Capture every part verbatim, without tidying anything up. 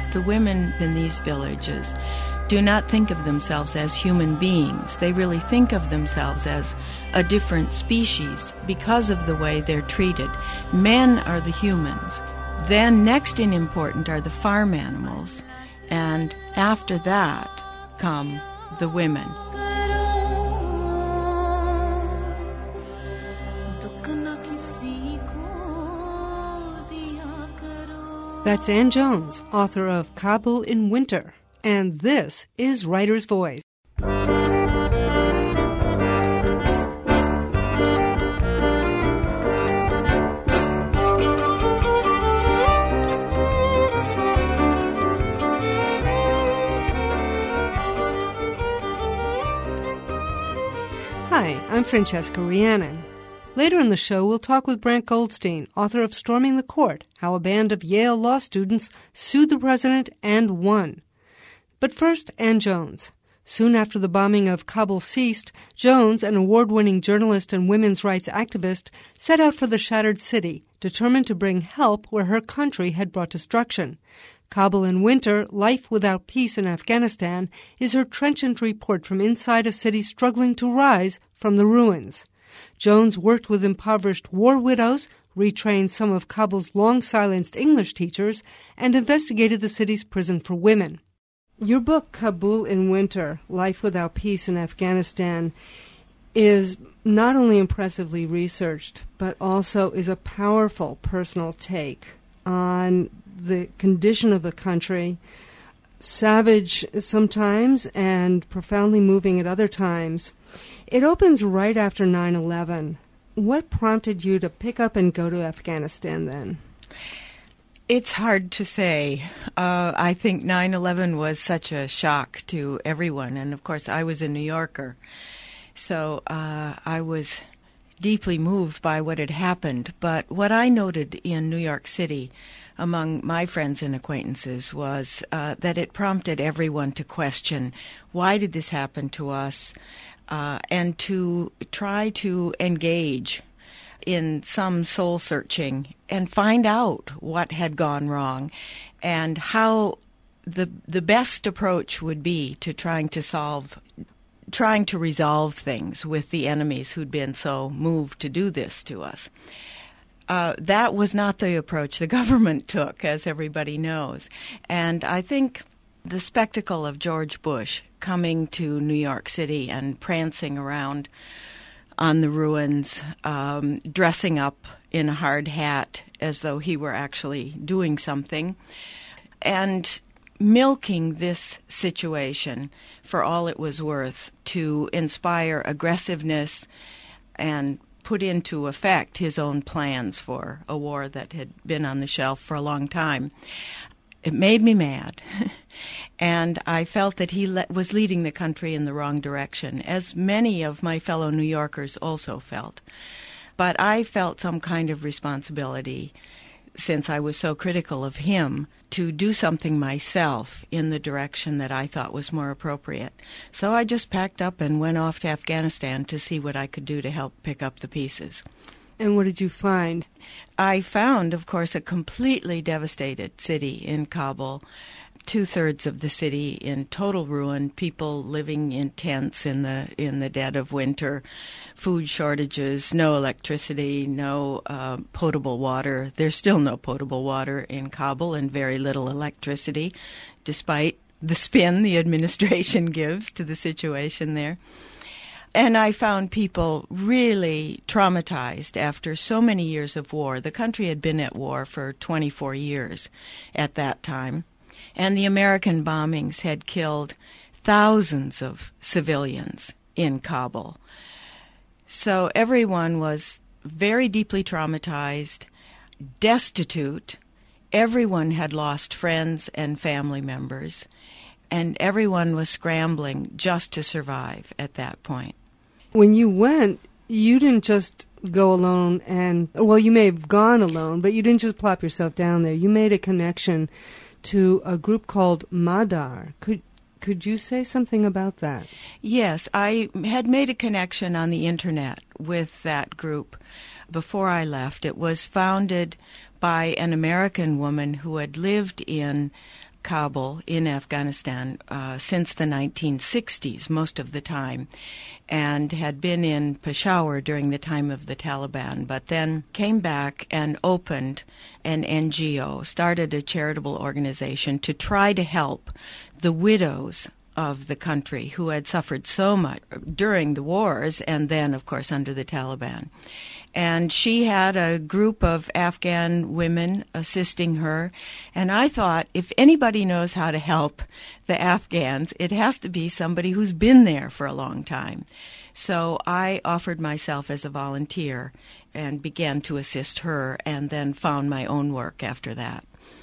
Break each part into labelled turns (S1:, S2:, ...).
S1: the women in these villages do not think of themselves as human beings. They really think of themselves as a different species because of the way they're treated. Men are the humans. Then next in important are the farm animals. And after that come the women.
S2: That's Ann Jones, author of Kabul in Winter. And this is Writer's Voice. Hi, I'm Francesca Rhiannon. Later in the show, we'll talk with Brant Goldstein, author of Storming the Court, How a Band of Yale Law Students Sued the President and Won. But first, Ann Jones. Soon after the bombing of Kabul ceased, Jones, an award-winning journalist and women's rights activist, set out for the shattered city, determined to bring help where her country had brought destruction. Kabul in Winter, Life Without Peace in Afghanistan, is her trenchant report from inside a city struggling to rise from the ruins. Jones worked with impoverished war widows, retrained some of Kabul's long-silenced English teachers, and investigated the city's prison for women. Your book, Kabul in Winter, Life Without Peace in Afghanistan, is not only impressively researched, but also is a powerful personal take on the condition of the country, savage sometimes and profoundly moving at other times. It opens right after nine eleven. What prompted you to pick up and go to Afghanistan then?
S1: It's hard to say. Uh, I think nine eleven was such a shock to everyone. And, of course, I was a New Yorker. So uh, I was deeply moved by what had happened. But what I noted in New York City among my friends and acquaintances was uh, that it prompted everyone to question, why did this happen to us? Uh, and to try to engage in some soul-searching and find out what had gone wrong and how the the best approach would be to trying to solve, trying to resolve things with the enemies who'd been so moved to do this to us. Uh, that was not the approach the government took, as everybody knows. And I think the spectacle of George Bush coming to New York City and prancing around on the ruins, um, dressing up in a hard hat as though he were actually doing something, and milking this situation for all it was worth to inspire aggressiveness and put into effect his own plans for a war that had been on the shelf for a long time. It made me mad. And I felt that he le- was leading the country in the wrong direction, as many of my fellow New Yorkers also felt. But I felt some kind of responsibility, since I was so critical of him, to do something myself in the direction that I thought was more appropriate. So I just packed up and went off to Afghanistan to see what I could do to help pick up the pieces.
S2: And what did you find?
S1: I found, of course, a completely devastated city in Kabul, two-thirds of the city in total ruin, people living in tents in the in the dead of winter, food shortages, no electricity, no uh, potable water. There's still no potable water in Kabul and very little electricity, despite the spin the administration gives to the situation there. And I found people really traumatized after so many years of war. The country had been at war for twenty-four years at that time. And the American bombings had killed thousands of civilians in Kabul. So everyone was very deeply traumatized, destitute. Everyone had lost friends and family members, and everyone was scrambling just to survive at that point.
S2: When you went, you didn't just go alone and, well, you may have gone alone, but you didn't just plop yourself down there. You made a connection to a group called Madar. Could could you say something about that?
S1: Yes, I had made a connection on the internet with that group before I left. It was founded by an American woman who had lived in Kabul in Afghanistan uh, since the nineteen sixties, most of the time, and had been in Peshawar during the time of the Taliban, but then came back and opened an N G O, started a charitable organization to try to help the widows of the country who had suffered so much during the wars and then, of course, under the Taliban. And she had a group of Afghan women assisting her. And I thought, if anybody knows how to help the Afghans, it has to be somebody who's been there for a long time. So I offered myself as a volunteer and began to assist her, and then found my own work after that.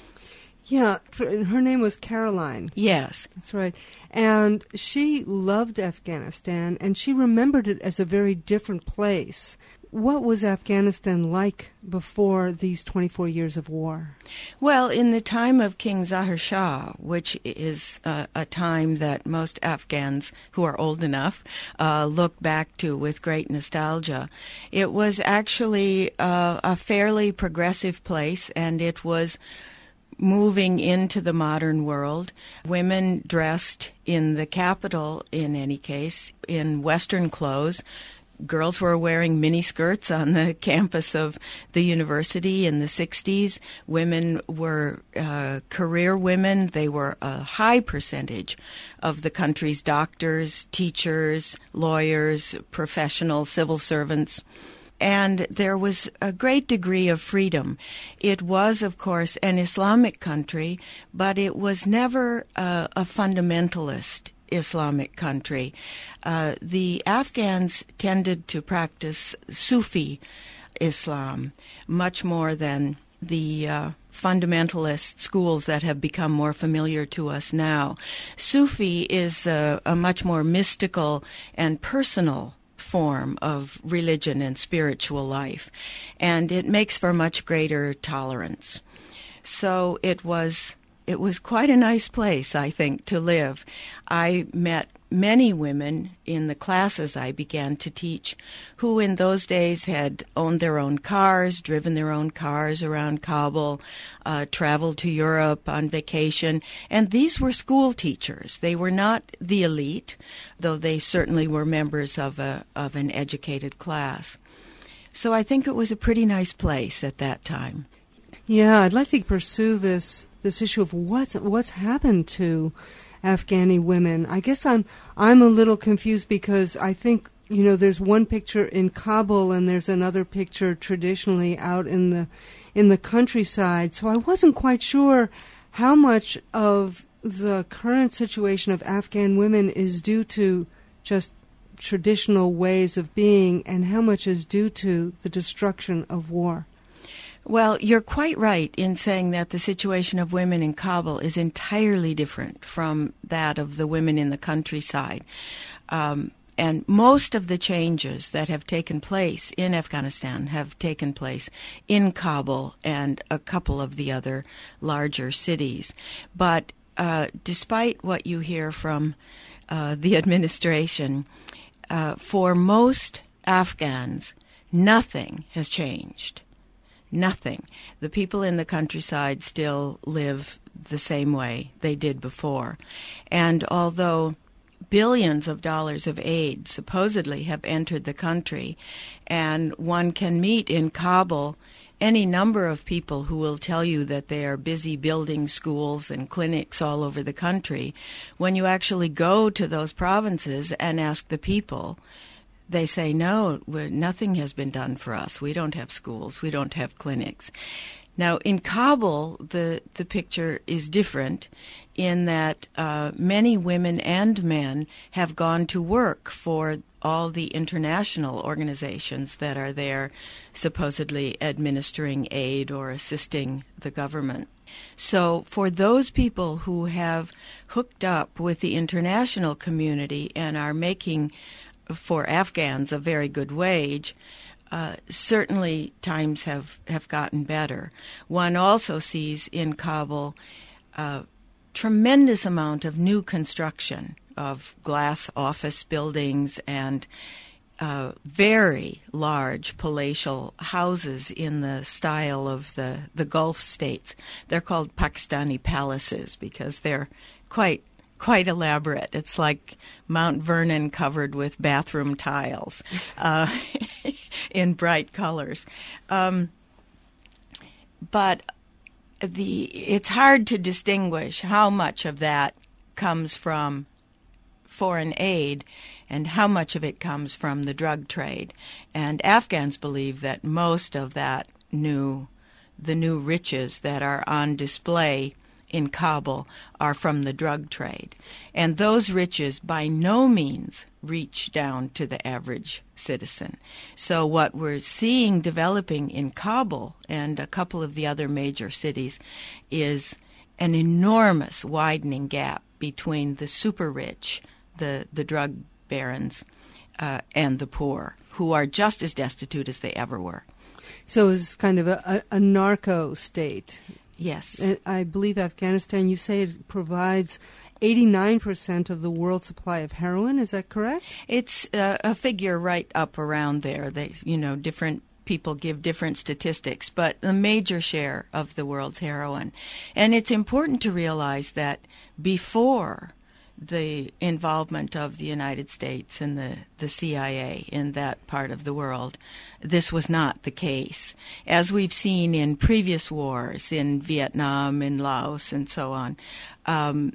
S2: Yeah, her name was Caroline.
S1: Yes.
S2: That's right. And she loved Afghanistan, and she remembered it as a very different place. What was Afghanistan like before these twenty-four years of war?
S1: Well, in the time of King Zahir Shah, which is uh, a time that most Afghans who are old enough uh, look back to with great nostalgia, it was actually uh, a fairly progressive place, and it was moving into the modern world. Women dressed in the capital, in any case, in Western clothes. Girls were wearing miniskirts on the campus of the university in the sixties. Women were uh, career women. They were a high percentage of the country's doctors, teachers, lawyers, professional civil servants. And there was a great degree of freedom. It was, of course, an Islamic country, but it was never uh, a fundamentalist Islamic country. Uh, the Afghans tended to practice Sufi Islam much more than the uh, fundamentalist schools that have become more familiar to us now. Sufi is a, a much more mystical and personal form of religion and spiritual life, and it makes for much greater tolerance. So it was it was quite a nice place, I think, to live. I met many women in the classes I began to teach who in those days had owned their own cars, driven their own cars around Kabul, uh, traveled to Europe on vacation, and these were school teachers. They were not the elite, though they certainly were members of a of an educated class. So I think it was a pretty nice place at that time.
S2: Yeah, I'd like to pursue this this issue of what's what's happened to Afghani women. I guess I'm I'm a little confused because I think, you know, there's one picture in Kabul and there's another picture traditionally out in the in the countryside. So I wasn't quite sure how much of the current situation of Afghan women is due to just traditional ways of being and how much is due to the destruction of war.
S1: Well, you're quite right in saying that the situation of women in Kabul is entirely different from that of the women in the countryside. Um, and most of the changes that have taken place in Afghanistan have taken place in Kabul and a couple of the other larger cities. But uh, despite what you hear from uh, the administration, uh, for most Afghans, nothing has changed. Nothing. The people in the countryside still live the same way they did before. And although billions of dollars of aid supposedly have entered the country, and one can meet in Kabul any number of people who will tell you that they are busy building schools and clinics all over the country, when you actually go to those provinces and ask the people, they say, no, we're, nothing has been done for us. We don't have schools. We don't have clinics. Now, in Kabul, the, the picture is different in that uh, many women and men have gone to work for all the international organizations that are there supposedly administering aid or assisting the government. So for those people who have hooked up with the international community and are making for Afghans a very good wage, uh, certainly times have, have gotten better. One also sees in Kabul a tremendous amount of new construction of glass office buildings and uh, very large palatial houses in the style of the, the Gulf states. They're called Pakistani palaces because they're quite quite elaborate. It's like Mount Vernon covered with bathroom tiles uh, in bright colors. Um, but the it's hard to distinguish how much of that comes from foreign aid and how much of it comes from the drug trade. And Afghans believe that most of that new, the new riches that are on display in Kabul are from the drug trade. And those riches by no means reach down to the average citizen. So what we're seeing developing in Kabul and a couple of the other major cities is an enormous widening gap between the super rich, the, the drug barons, uh, and the poor, who are just as destitute as they ever were.
S2: So it's kind of a, a, a narco state.
S1: Yes.
S2: And I believe Afghanistan, you say it provides eighty-nine percent of the world's supply of heroin. Is that correct?
S1: It's uh, a figure right up around there. They, you know, different people give different statistics, but the major share of the world's heroin. And it's important to realize that before the involvement of the United States and the, the C I A in that part of the world, this was not the case. As we've seen in previous wars, in Vietnam, in Laos, and so on, um,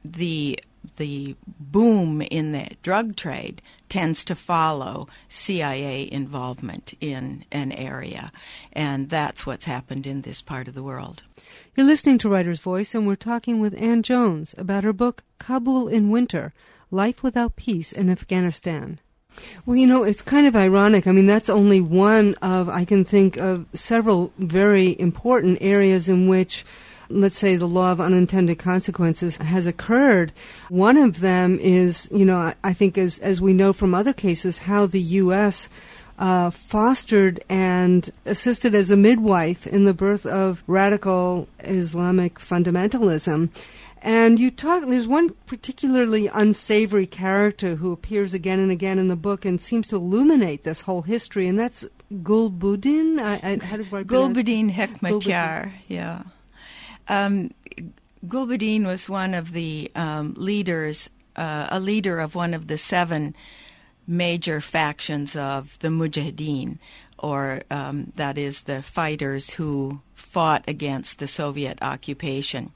S1: the the boom in the drug trade tends to follow C I A involvement in an area, and that's what's happened in this part of the world.
S2: You're listening to Writer's Voice, and we're talking with Ann Jones about her book, Kabul in Winter, Life Without Peace in Afghanistan. Well, you know, it's kind of ironic. I mean, that's only one of, I can think of several very important areas in which, let's say, the law of unintended consequences has occurred. One of them is, you know, I think as, as we know from other cases, how the U S Uh, fostered and assisted as a midwife in the birth of radical Islamic fundamentalism. And you talk, there's one particularly unsavory character who appears again and again in the book and seems to illuminate this whole history, and that's Gulbuddin. I, I, how do I
S1: Gulbuddin Hekmatyar, yeah. Um, Gulbuddin was one of the um, leaders, uh, a leader of one of the seven major factions of the Mujahideen, or um, that is the fighters who fought against the Soviet occupation.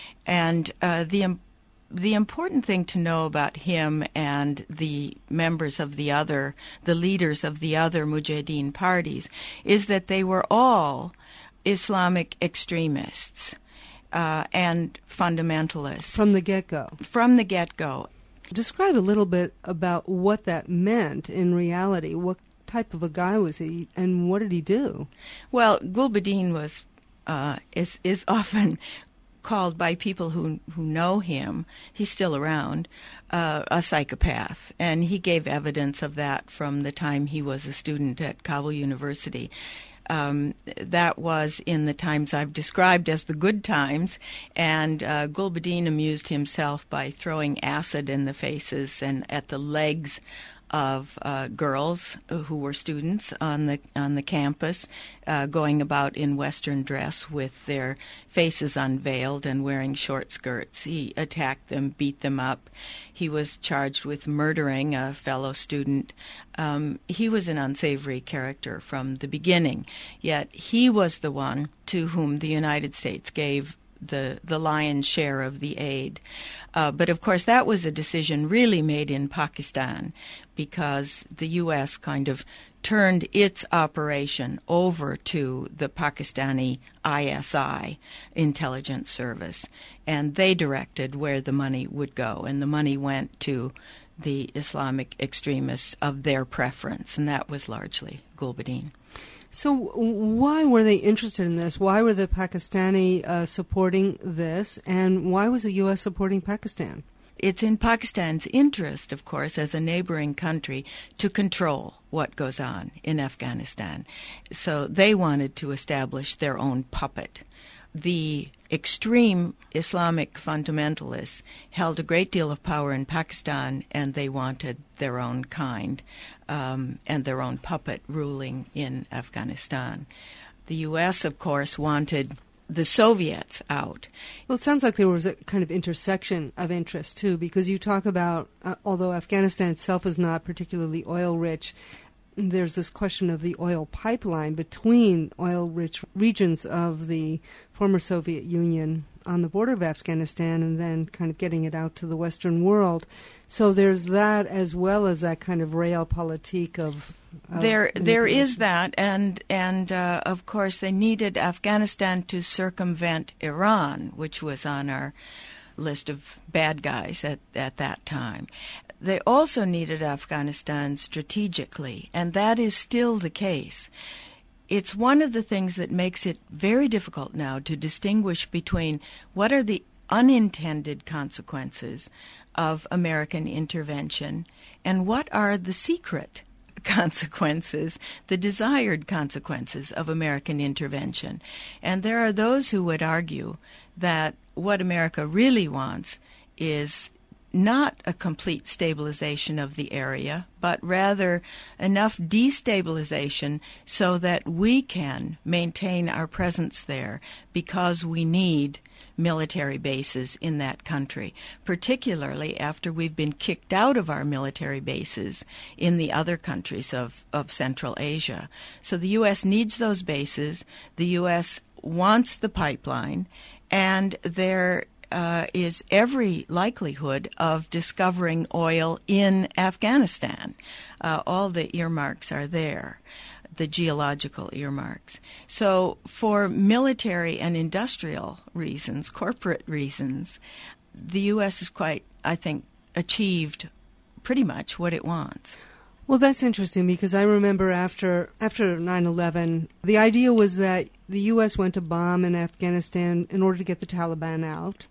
S1: And uh, the the important thing to know about him and the members of the other, the leaders of the other Mujahideen parties, is that they were all Islamic extremists uh, and fundamentalists.
S2: From the get-go.
S1: From the get-go.
S2: Describe a little bit about what that meant in reality. What type of a guy was he, and what did he do?
S1: Well, Gulbuddin was uh, is is often called by people who who know him. He's still around, uh, a psychopath, and he gave evidence of that from the time he was a student at Kabul University. Um, that was in the times I've described as the good times, and uh, Gulbuddin amused himself by throwing acid in the faces and at the legs of uh, girls who were students on the on the campus, uh, going about in Western dress with their faces unveiled and wearing short skirts. He attacked them, beat them up. He was charged with murdering a fellow student. Um, he was an unsavory character from the beginning, yet he was the one to whom the United States gave the the lion's share of the aid. Uh, but of course that was a decision really made in Pakistan, because the U S kind of turned its operation over to the Pakistani I S I intelligence service, and they directed where the money would go, and the money went to the Islamic extremists of their preference, and that was largely Gulbuddin.
S2: So why were they interested in this? Why were the Pakistani uh, supporting this, and why was the U S supporting Pakistan?
S1: It's in Pakistan's interest, of course, as a neighboring country, to control what goes on in Afghanistan. So they wanted to establish their own puppet the extreme Islamic fundamentalists held a great deal of power in Pakistan, and they wanted their own kind um, and their own puppet ruling in Afghanistan. The U S, of course, wanted the Soviets out.
S2: Well, it sounds like there was a kind of intersection of interest, too, because you talk about, uh, although Afghanistan itself is not particularly oil-rich, there's this question of the oil pipeline between oil-rich regions of the former Soviet Union on the border of Afghanistan and then kind of getting it out to the Western world. So there's that as well as that kind of realpolitik of... of
S1: there there is that, and, and uh, of course they needed Afghanistan to circumvent Iran, which was on our list of bad guys at, at that time. They also needed Afghanistan strategically, and that is still the case. It's one of the things that makes it very difficult now to distinguish between what are the unintended consequences of American intervention and what are the secret consequences, the desired consequences of American intervention. And there are those who would argue that what America really wants is not a complete stabilization of the area, but rather enough destabilization so that we can maintain our presence there because we need military bases in that country, particularly after we've been kicked out of our military bases in the other countries of, of Central Asia. So the U S needs those bases. The U S wants the pipeline, and there Uh, is every likelihood of discovering oil in Afghanistan. Uh, all the earmarks are there, the geological earmarks. So for military and industrial reasons, corporate reasons, the U S has quite, I think, achieved pretty much what it wants.
S2: Well, that's interesting because I remember after after nine eleven, the idea was that the U S went to bomb in Afghanistan in order to get the Taliban out,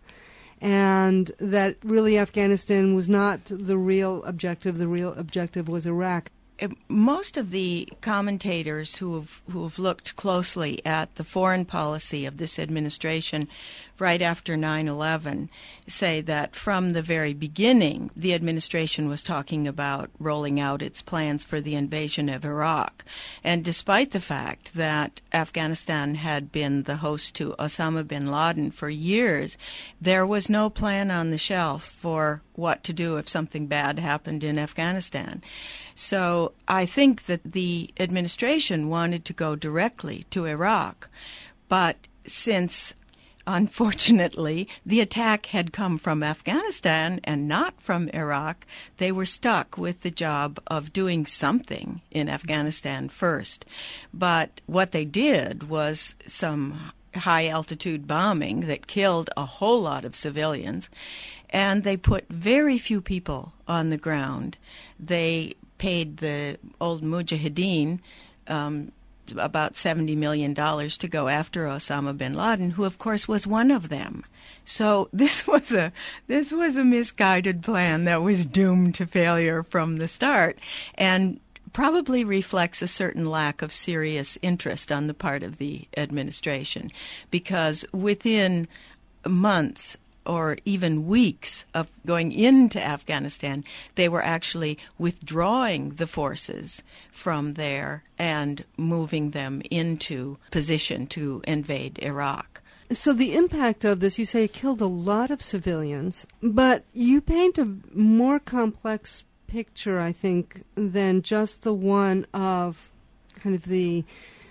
S2: and that really Afghanistan was not the real objective. The real objective was Iraq.
S1: Most of the commentators who have, who have looked closely at the foreign policy of this administration right after nine eleven say that from the very beginning, the administration was talking about rolling out its plans for the invasion of Iraq. And despite the fact that Afghanistan had been the host to Osama bin Laden for years, there was no plan on the shelf for what to do if something bad happened in Afghanistan. So I think that the administration wanted to go directly to Iraq, but since unfortunately the attack had come from Afghanistan and not from Iraq, they were stuck with the job of doing something in Afghanistan first. But what they did was some high-altitude bombing that killed a whole lot of civilians, and they put very few people on the ground. They paid the old Mujahideen um, about seventy million dollars to go after Osama bin Laden, who, of course, was one of them. So this was a this was a misguided plan that was doomed to failure from the start, and probably reflects a certain lack of serious interest on the part of the administration, because within months or even weeks of going into Afghanistan, they were actually withdrawing the forces from there and moving them into position to invade Iraq.
S2: So the impact of this, you say it killed a lot of civilians, but you paint a more complex picture, I think, than just the one of kind of the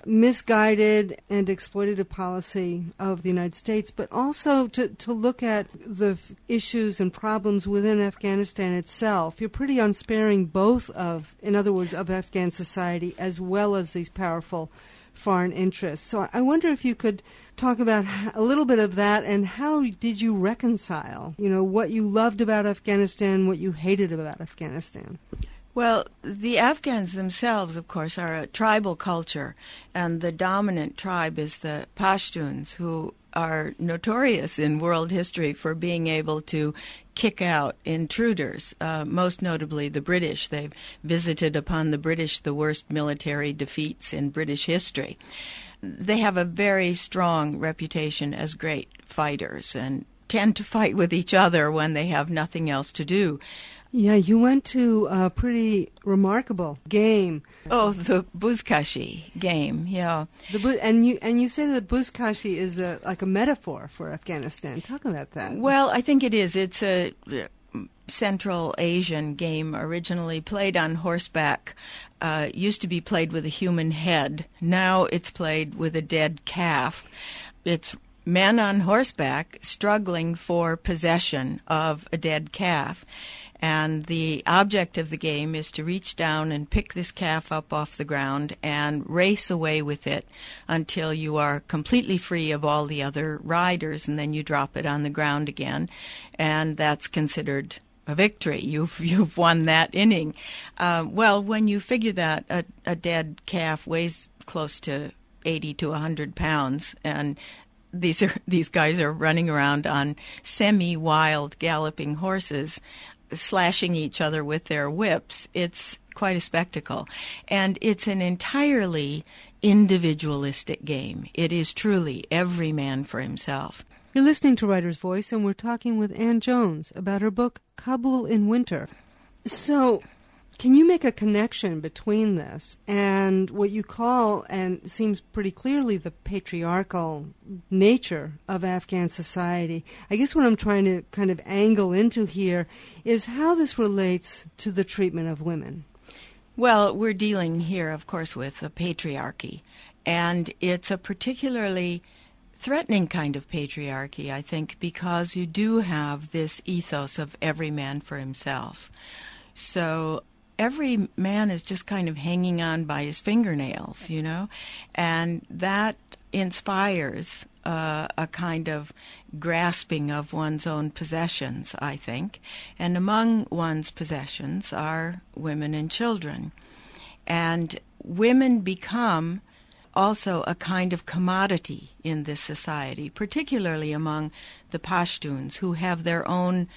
S2: misguided and exploitative policy of the United States, but also to, to look at the f- issues and problems within Afghanistan itself. You're pretty unsparing both of, in other words, of Afghan society as well as these powerful foreign interests. So I wonder if you could talk about a little bit of that and how did you reconcile, you know, what you loved about Afghanistan, what you hated about Afghanistan?
S1: Well, the Afghans themselves, of course, are a tribal culture, and the dominant tribe is the Pashtuns, who are notorious in world history for being able to kick out intruders, uh, most notably the British. They've visited upon the British the worst military defeats in British history. They have a very strong reputation as great fighters and tend to fight with each other when they have nothing else to do.
S2: Yeah, you went to a pretty remarkable game.
S1: Oh, the Buzkashi game, yeah.
S2: The bu- and you and you say that Buzkashi is a, like a metaphor for Afghanistan. Talk about that.
S1: Well, I think it is. It's a Central Asian game, originally played on horseback. Uh, used to be played with a human head. Now it's played with a dead calf. It's men on horseback struggling for possession of a dead calf. And the object of the game is to reach down and pick this calf up off the ground and race away with it until you are completely free of all the other riders, and then you drop it on the ground again, and that's considered a victory. You've you've won that inning. Uh, well, when you figure that a, a dead calf weighs close to eighty to one hundred pounds, and these are these guys are running around on semi-wild galloping horses, slashing each other with their whips, it's quite a spectacle. And it's an entirely individualistic game. It is truly every man for himself.
S2: You're listening to Writer's Voice, and we're talking with Ann Jones about her book, Kabul in Winter. So, can you make a connection between this and what you call, and seems pretty clearly, the patriarchal nature of Afghan society? I guess what I'm trying to kind of angle into here is how this relates to the treatment of women.
S1: Well, we're dealing here, of course, with a patriarchy, and it's a particularly threatening kind of patriarchy, I think, because you do have this ethos of every man for himself. So every man is just kind of hanging on by his fingernails, you know, and that inspires uh, a kind of grasping of one's own possessions, I think. And among one's possessions are women and children. And women become also a kind of commodity in this society, particularly among the Pashtuns, who have their own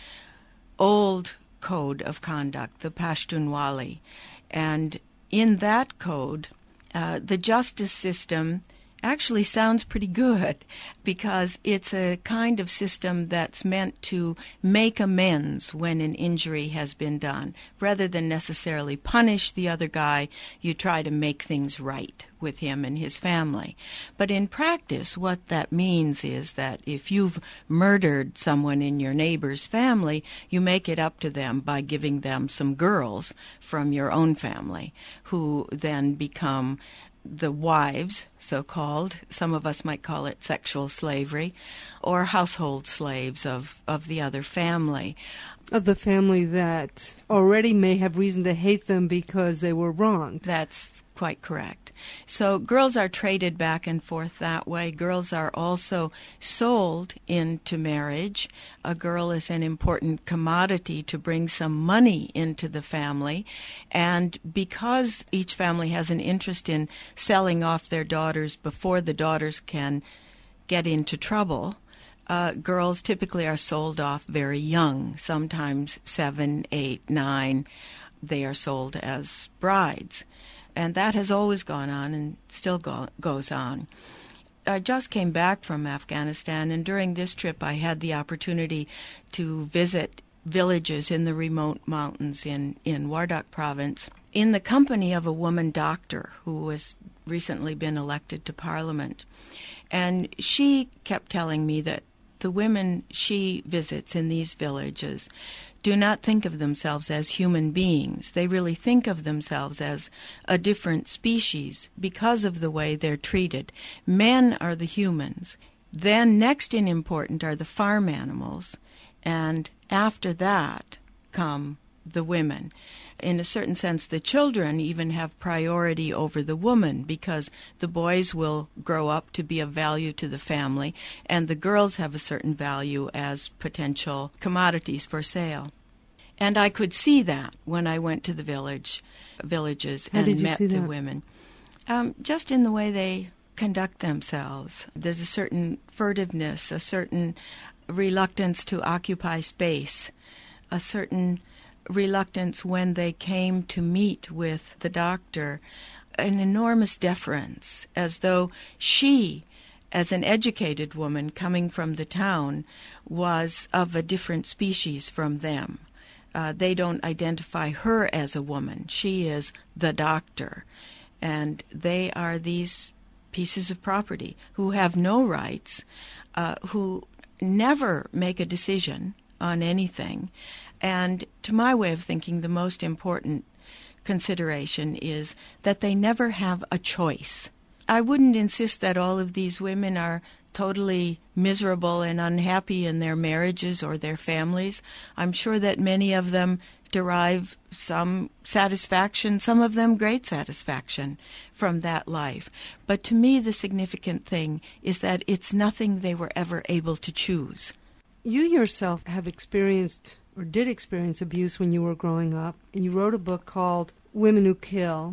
S1: old code of conduct, the Pashtunwali. And in that code, uh, the justice system actually sounds pretty good because it's a kind of system that's meant to make amends when an injury has been done. Rather than necessarily punish the other guy, you try to make things right with him and his family. But in practice, what that means is that if you've murdered someone in your neighbor's family, you make it up to them by giving them some girls from your own family who then become the wives, so-called, some of us might call it sexual slavery, or household slaves of, of the other family.
S2: Of the family that already may have reason to hate them because they were wronged.
S1: That's quite correct. So girls are traded back and forth that way. Girls are also sold into marriage. A girl is an important commodity to bring some money into the family. And because each family has an interest in selling off their daughters before the daughters can get into trouble, Uh, girls typically are sold off very young, sometimes seven, eight, nine. They are sold as brides. And that has always gone on and still go- goes on. I just came back from Afghanistan, and during this trip I had the opportunity to visit villages in the remote mountains in, in Wardak province in the company of a woman doctor who has recently been elected to parliament. And she kept telling me that the women she visits in these villages do not think of themselves as human beings. They really think of themselves as a different species because of the way they're treated. Men are the humans. Then next in important are the farm animals, and after that come the women. In a certain sense, the children even have priority over the woman because the boys will grow up to be of value to the family, and the girls have a certain value as potential commodities for sale. And I could see that when I went to the village, villages
S2: How
S1: and
S2: did you
S1: met
S2: see
S1: the
S2: that?
S1: women. Um, just in the way they conduct themselves. There's a certain furtiveness, a certain reluctance to occupy space, a certain reluctance when they came to meet with the doctor, an enormous deference, as though she, as an educated woman coming from the town, was of a different species from them. Uh, they don't identify her as a woman. She is the doctor. And they are these pieces of property who have no rights, uh, who never make a decision on anything. And to my way of thinking, the most important consideration is that they never have a choice. I wouldn't insist that all of these women are totally miserable and unhappy in their marriages or their families. I'm sure that many of them derive some satisfaction, some of them great satisfaction from that life. But to me, the significant thing is that it's nothing they were ever able to choose.
S2: You yourself have experienced or did experience abuse when you were growing up, and you wrote a book called Women Who Kill.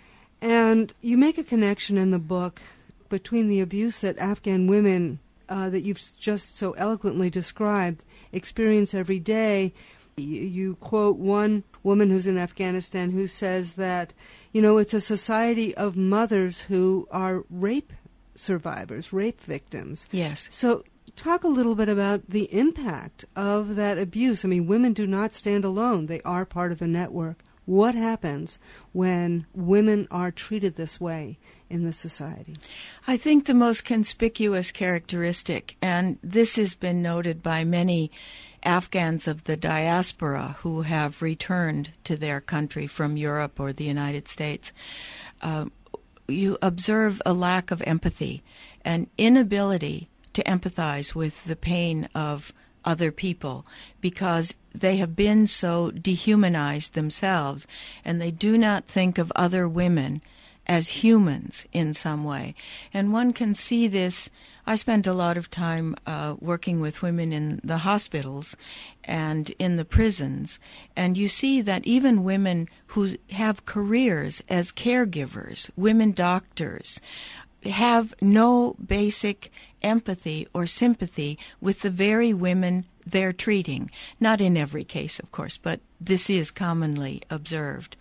S2: And you make a connection in the book between the abuse that Afghan women, uh, that you've just so eloquently described, experience every day. You, you quote one woman who's in Afghanistan who says that, you know, it's a society of mothers who are rape survivors, rape victims.
S1: Yes.
S2: So talk a little bit about the impact of that abuse. I mean, women do not stand alone. They are part of a network. What happens when women are treated this way in the society?
S1: I think the most conspicuous characteristic, and this has been noted by many Afghans of the diaspora who have returned to their country from Europe or the United States, uh, you observe a lack of empathy, an inability to empathize with the pain of other people because they have been so dehumanized themselves, and they do not think of other women as humans in some way. And one can see this. I spent a lot of time uh, working with women in the hospitals and in the prisons, and you see that even women who have careers as caregivers, women doctors, have no basic empathy or sympathy with the very women they're treating. Not in every case, of course, but this is commonly observed.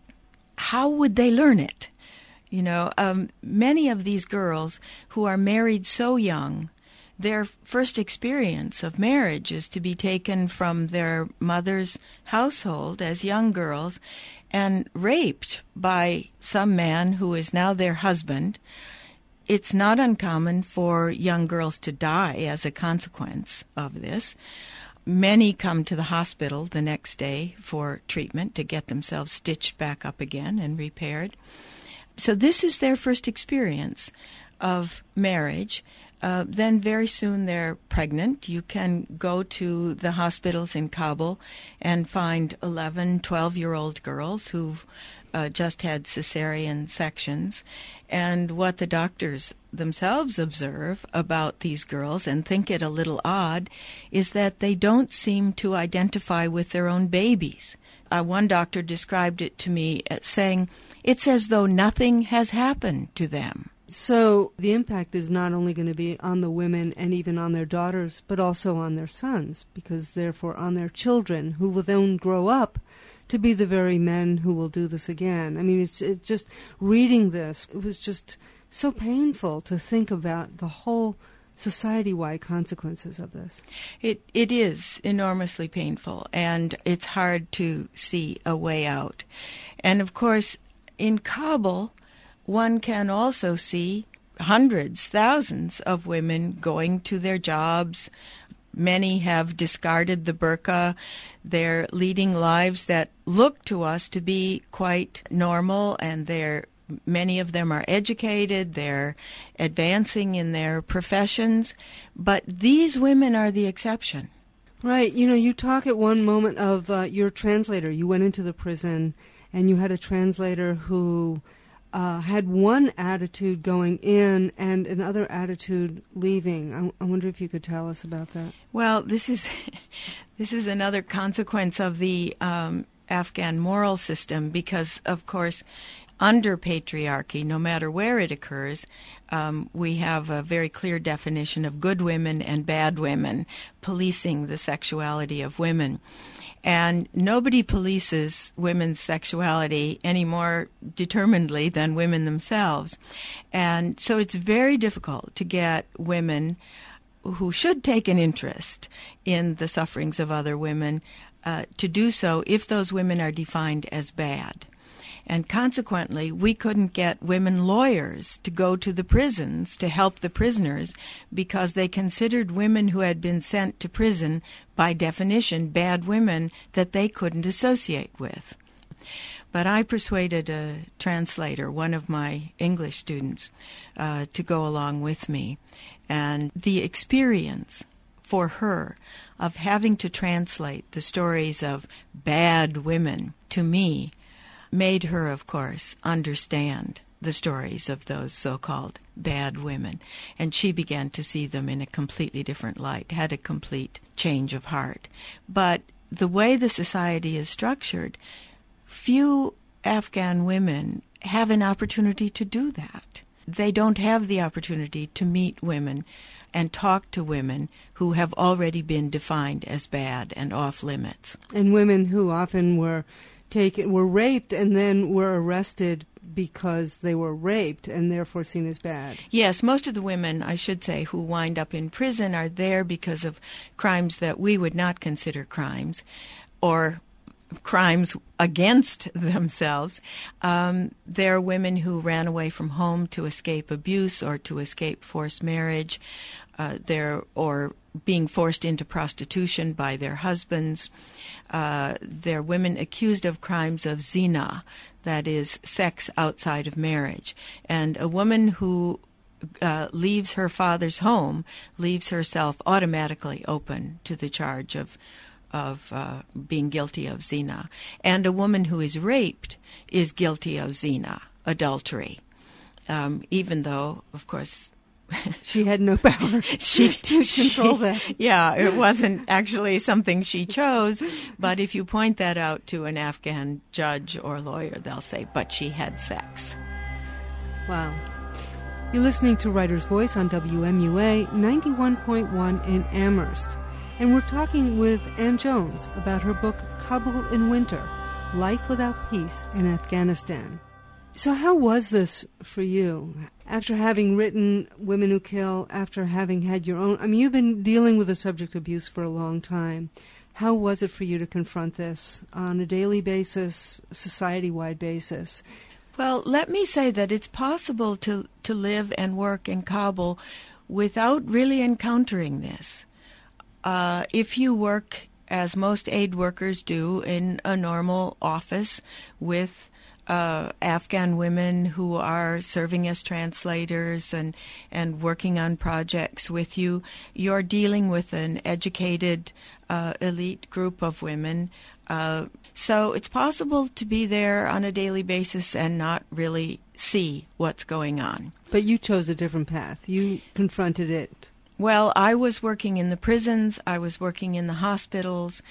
S1: How would they learn it? You know, um, many of these girls who are married so young, their first experience of marriage is to be taken from their mother's household as young girls and raped by some man who is now their husband. It's not uncommon for young girls to die as a consequence of this. Many come to the hospital the next day for treatment to get themselves stitched back up again and repaired. So this is their first experience of marriage. Uh, then very soon they're pregnant. You can go to the hospitals in Kabul and find eleven, twelve-year-old girls who've uh, just had cesarean sections. And what the doctors themselves observe about these girls and think it a little odd is that they don't seem to identify with their own babies. Uh, one doctor described it to me as saying, it's as though nothing has happened to them.
S2: So the impact is not only going to be on the women and even on their daughters, but also on their sons, because therefore on their children, who will then grow up to be the very men who will do this again. I mean, it's, it's just reading this, it was just so painful to think about the whole society-wide consequences of this.
S1: It It is enormously painful, and it's hard to see a way out. And of course, in Kabul, one can also see hundreds, thousands of women going to their jobs. Many have discarded the burqa. They're leading lives that look to us to be quite normal, and they're many of them are educated. They're advancing in their professions. But these women are the exception.
S2: Right. You know, you talk at one moment of uh, your translator. You went into the prison, and you had a translator who uh, had one attitude going in and another attitude leaving. I, I wonder if you could tell us about that.
S1: Well, this is this is another consequence of the um, Afghan moral system because, of course, under patriarchy, no matter where it occurs, um, we have a very clear definition of good women and bad women, policing the sexuality of women. And nobody polices women's sexuality any more determinedly than women themselves. And so it's very difficult to get women who should take an interest in the sufferings of other women uh, to do so if those women are defined as bad. And consequently, we couldn't get women lawyers to go to the prisons to help the prisoners because they considered women who had been sent to prison, by definition, bad women that they couldn't associate with. But I persuaded a translator, one of my English students, uh, to go along with me. And the experience for her of having to translate the stories of bad women to me made her, of course, understand the stories of those so-called bad women. And she began to see them in a completely different light, had a complete change of heart. But the way the society is structured, few Afghan women have an opportunity to do that. They don't have the opportunity to meet women and talk to women who have already been defined as bad and off limits.
S2: And women who often were taken, were raped and then were arrested because they were raped and therefore seen as bad.
S1: Yes, most of the women, I should say, who wind up in prison are there because of crimes that we would not consider crimes, or crimes against themselves. Um, there are women who ran away from home to escape abuse or to escape forced marriage, uh, there or being forced into prostitution by their husbands. Uh, there are women accused of crimes of zina, that is, sex outside of marriage. And a woman who uh, leaves her father's home leaves herself automatically open to the charge of of uh, being guilty of zina. And a woman who is raped is guilty of zina, adultery, um, even though, of course,
S2: she had no power
S1: she,
S2: to control
S1: she,
S2: that.
S1: Yeah, it wasn't actually something she chose, but if you point that out to an Afghan judge or lawyer, they'll say, but she had sex.
S2: Wow. You're listening to Writer's Voice on W M U A ninety-one point one in Amherst. And we're talking with Ann Jones about her book, Kabul in Winter, Life Without Peace in Afghanistan. So how was this for you? After having written Women Who Kill, after having had your own... I mean, you've been dealing with the subject of abuse for a long time. How was it for you to confront this on a daily basis, society-wide basis?
S1: Well, let me say that it's possible to, to live and work in Kabul without really encountering this. Uh, if you work, as most aid workers do, in a normal office with uh, Afghan women who are serving as translators and, and working on projects with you, you're dealing with an educated, uh, elite group of women. Uh, so it's possible to be there on a daily basis and not really see what's going on.
S2: But you chose a different path. You confronted it.
S1: Well, I was working in the prisons. I was working in the hospitals.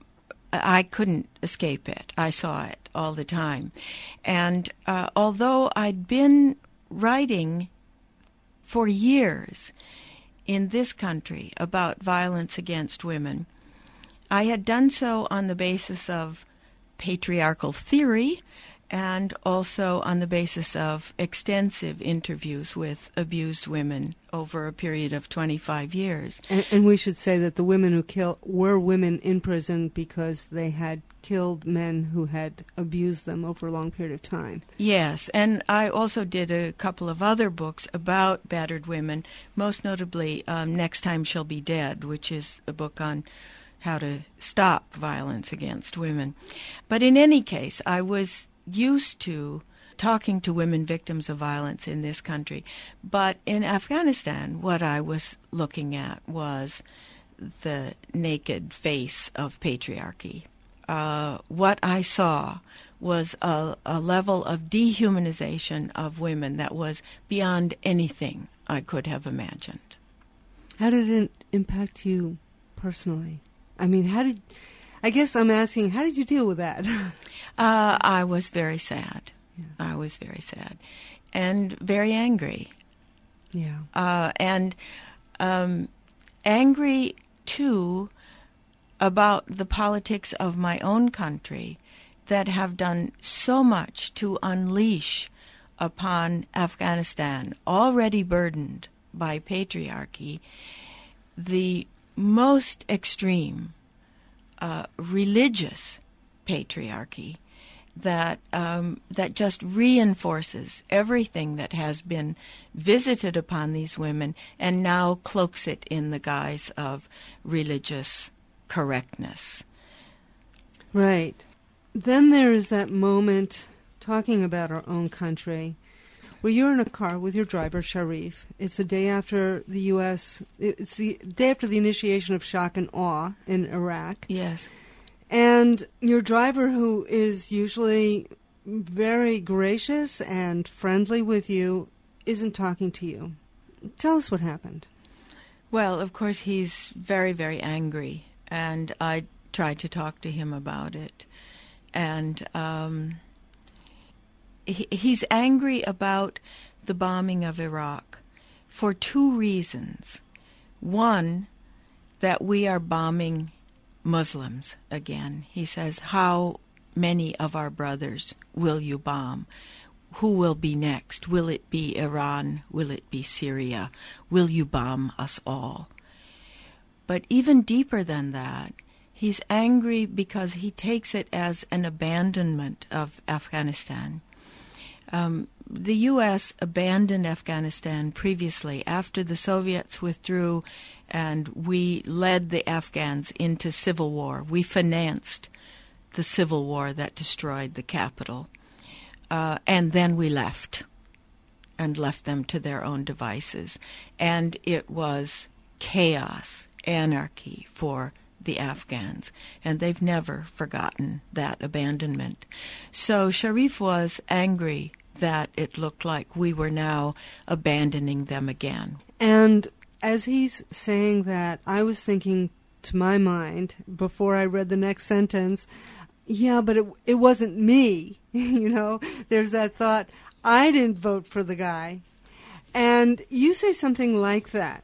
S1: I couldn't escape it. I saw it all the time. And uh, although I'd been writing for years in this country about violence against women, I had done so on the basis of patriarchal theory and also on the basis of extensive interviews with abused women over a period of twenty-five years.
S2: And, and we should say that the women who kill were women in prison because they had killed men who had abused them over a long period of time.
S1: Yes, and I also did a couple of other books about battered women, most notably um, Next Time She'll Be Dead, which is a book on how to stop violence against women. But in any case, I was used to talking to women victims of violence in this country. But in Afghanistan, what I was looking at was the naked face of patriarchy. Uh, what I saw was a, a level of dehumanization of women that was beyond anything I could have imagined.
S2: How did it impact you personally? I mean, how did... I guess I'm asking, how did you deal with that?
S1: uh, I was very sad. Yeah. I was very sad and very angry.
S2: Yeah.
S1: Uh, and um, angry, too, about the politics of my own country that have done so much to unleash upon Afghanistan, already burdened by patriarchy, the most extreme uh, religious patriarchy that um, that just reinforces everything that has been visited upon these women and now cloaks it in the guise of religious correctness.
S2: Right. Then there is that moment, talking about our own country, where you're in a car with your driver, Sharif. It's the day after the U S, it's the day after the initiation of shock and awe in Iraq.
S1: Yes.
S2: And your driver, who is usually very gracious and friendly with you, isn't talking to you. Tell us what happened.
S1: Well, of course, he's very, very angry, and I tried to talk to him about it. And um, he, he's angry about the bombing of Iraq for two reasons. One, that we are bombing Muslims again. He says, how many of our brothers will you bomb? Who will be next? Will it be Iran? Will it be Syria? Will you bomb us all? But even deeper than that, he's angry because he takes it as an abandonment of Afghanistan. Um, the U S abandoned Afghanistan previously after the Soviets withdrew and we led the Afghans into civil war. We financed the civil war that destroyed the capital. Uh, and then we left and left them to their own devices. And it was chaos, anarchy for the Afghans. And they've never forgotten that abandonment. So Sharif was angry that it looked like we were now abandoning them again.
S2: And as he's saying that, I was thinking to my mind, before I read the next sentence, yeah, but it it wasn't me. You know, there's that thought, I didn't vote for the guy. And you say something like that.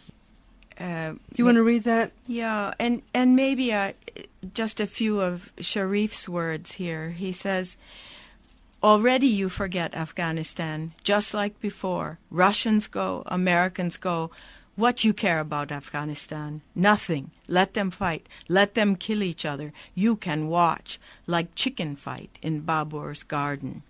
S1: Uh,
S2: Do you want to read that?
S1: Yeah, and, and maybe uh, just a few of Sharif's words here. He says, already you forget Afghanistan, just like before. Russians go, Americans go. What you care about Afghanistan? Nothing. Let them fight. Let them kill each other. You can watch, like chicken fight in Babur's garden.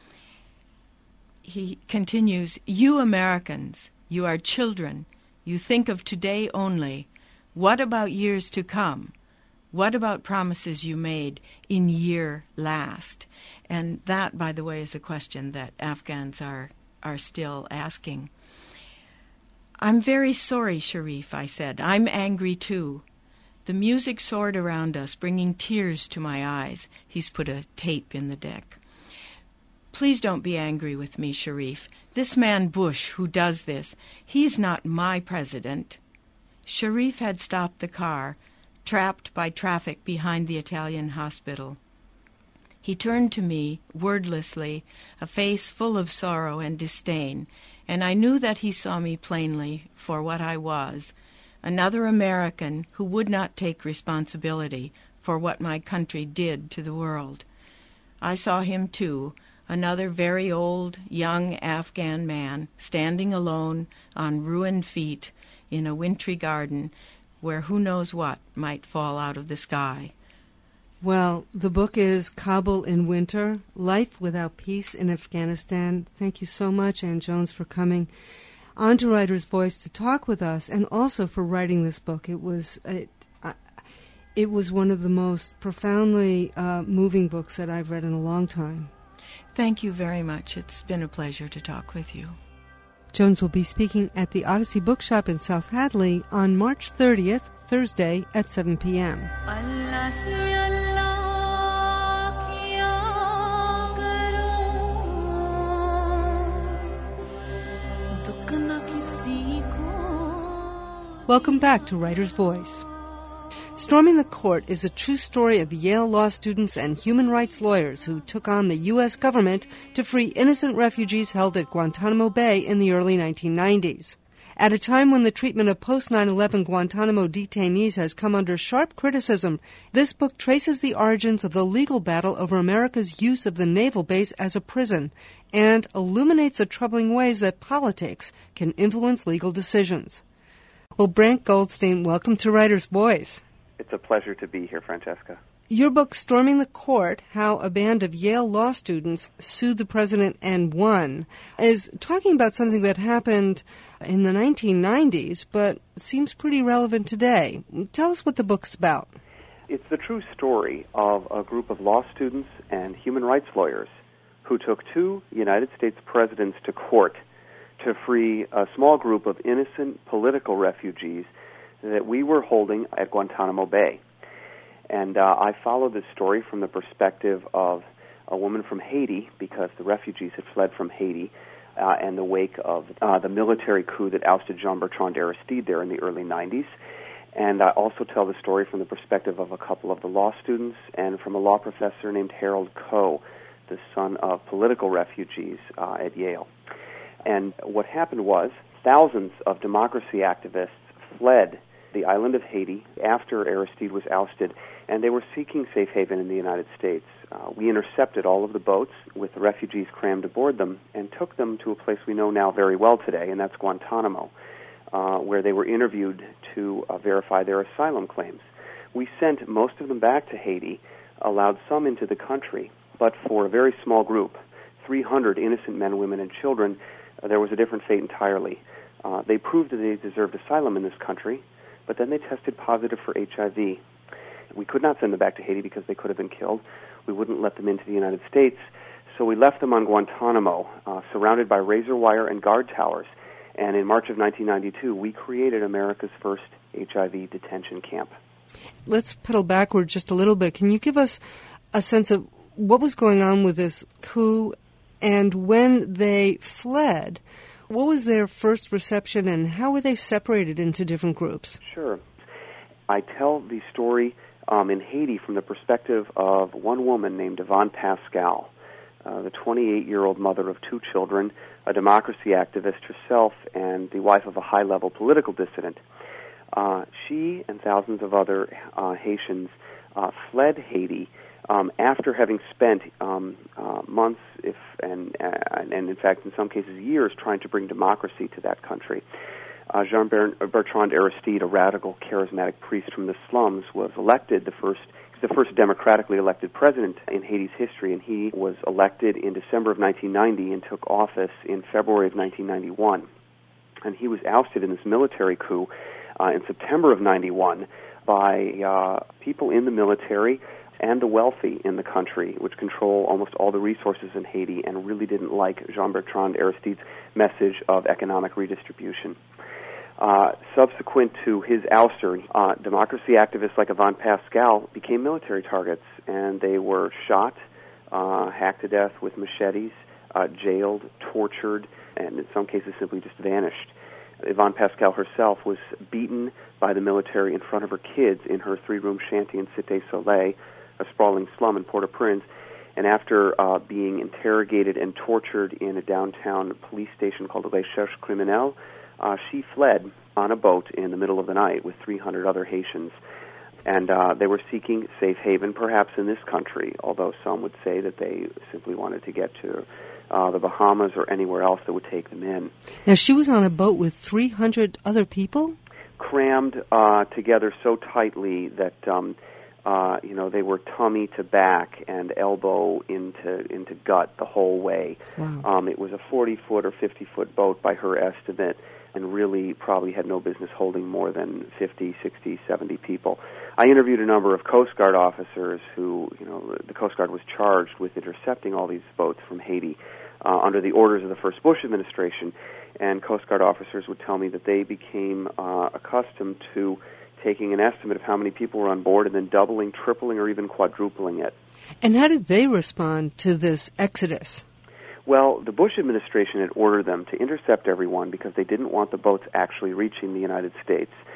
S1: He continues, you Americans, you are children. You think of today only. What about years to come? What about promises you made in year last? And that, by the way, is a question that Afghans are, are still asking. I'm very sorry, Sharif, I said. I'm angry, too. The music soared around us, bringing tears to my eyes. He's put a tape in the deck. Please don't be angry with me, Sharif. This man Bush, who does this, he's not my president. Sharif had stopped the car, trapped by traffic behind the Italian hospital. He turned to me, wordlessly, a face full of sorrow and disdain, and I knew that he saw me plainly for what I was, another American who would not take responsibility for what my country did to the world. I saw him, too, another very old, young Afghan man, standing alone on ruined feet in a wintry garden where who knows what might fall out of the sky.
S2: Well, the book is Kabul in Winter, Life Without Peace in Afghanistan. Thank you so much, Ann Jones, for coming on to Writer's Voice to talk with us, and also for writing this book. It was it, uh, it was one of the most profoundly uh, moving books that I've read in a long time.
S1: Thank you very much. It's been a pleasure to talk with you.
S2: Jones will be speaking at the Odyssey Bookshop in South Hadley on March thirtieth, Thursday at seven p.m. Welcome back to Writer's Voice. Storming the Court is a true story of Yale law students and human rights lawyers who took on the U S government to free innocent refugees held at Guantanamo Bay in the early nineteen nineties. At a time when the treatment of post nine eleven Guantanamo detainees has come under sharp criticism, this book traces the origins of the legal battle over America's use of the naval base as a prison and illuminates the troubling ways that politics can influence legal decisions. Well, Brant Goldstein, welcome to Writer's Voice.
S3: It's a pleasure to be here, Francesca.
S2: Your book, Storming the Court, How a Band of Yale Law Students Sued the President and Won, is talking about something that happened in the nineteen nineties, but seems pretty relevant today. Tell us what the book's about.
S3: It's the true story of a group of law students and human rights lawyers who took two United States presidents to court to free a small group of innocent political refugees that we were holding at Guantanamo Bay. And uh, I followed this story from the perspective of a woman from Haiti, because the refugees had fled from Haiti uh, in the wake of uh, the military coup that ousted Jean-Bertrand Aristide there in the early nineties. And I also tell the story from the perspective of a couple of the law students and from a law professor named Harold Koh, the son of political refugees uh, at Yale. And what happened was thousands of democracy activists fled the island of Haiti after Aristide was ousted, and they were seeking safe haven in the United States. Uh, we intercepted all of the boats with the refugees crammed aboard them and took them to a place we know now very well today, and that's Guantanamo, uh, where they were interviewed to uh, verify their asylum claims. We sent most of them back to Haiti, allowed some into the country, but for a very small group, three hundred innocent men, women, and children, uh, there was a different fate entirely. Uh, they proved that they deserved asylum in this country, but then they tested positive for H I V. We could not send them back to Haiti because they could have been killed. We wouldn't let them into the United States, so we left them on Guantanamo, uh, surrounded by razor wire and guard towers. And in March of nineteen ninety-two, we created America's first H I V detention camp.
S2: Let's pedal backward just a little bit. Can you give us a sense of what was going on with this coup, and when they fled, what was their first reception, and how were they separated into different groups?
S3: Sure. I tell the story um, in Haiti from the perspective of one woman named Yvonne Pascal, uh, the twenty-eight-year-old mother of two children, a democracy activist herself, and the wife of a high-level political dissident. Uh, she and thousands of other uh, Haitians uh, fled Haiti Um, after having spent um, uh, months, if and, uh, and in fact in some cases years, trying to bring democracy to that country. Uh, Jean-Bertrand Aristide, a radical, charismatic priest from the slums, was elected the first the first democratically elected president in Haiti's history, and he was elected in December of nineteen ninety and took office in February of nineteen ninety-one. And he was ousted in this military coup uh, in September of ninety-one by uh, people in the military and the wealthy in the country, which control almost all the resources in Haiti and really didn't like Jean-Bertrand Aristide's message of economic redistribution. Uh, subsequent to his ouster, uh, democracy activists like Yvonne Pascal became military targets, and they were shot, uh, hacked to death with machetes, uh, jailed, tortured, and in some cases simply just vanished. Yvonne Pascal herself was beaten by the military in front of her kids in her three-room shanty in Cité Soleil, a sprawling slum in Port-au-Prince, and after uh, being interrogated and tortured in a downtown police station called Recherche Criminelle, uh, she fled on a boat in the middle of the night with three hundred other Haitians. And uh, they were seeking safe haven, perhaps in this country, although some would say that they simply wanted to get to uh, the Bahamas or anywhere else that would take them in.
S2: Now, she was on a boat with three hundred other people?
S3: Crammed uh, together so tightly that... Um, Uh, you know, they were tummy to back and elbow into into gut the whole way.
S2: Wow.
S3: Um, it was a forty-foot or fifty-foot boat by her estimate, and really probably had no business holding more than fifty, sixty, seventy people. I interviewed a number of Coast Guard officers who, you know, the Coast Guard was charged with intercepting all these boats from Haiti uh, under the orders of the first Bush administration, and Coast Guard officers would tell me that they became uh, accustomed to taking an estimate of how many people were on board and then doubling, tripling, or even quadrupling it.
S2: And how did they respond to this exodus?
S3: Well, the Bush administration had ordered them to intercept everyone because they didn't want the boats actually reaching the United States.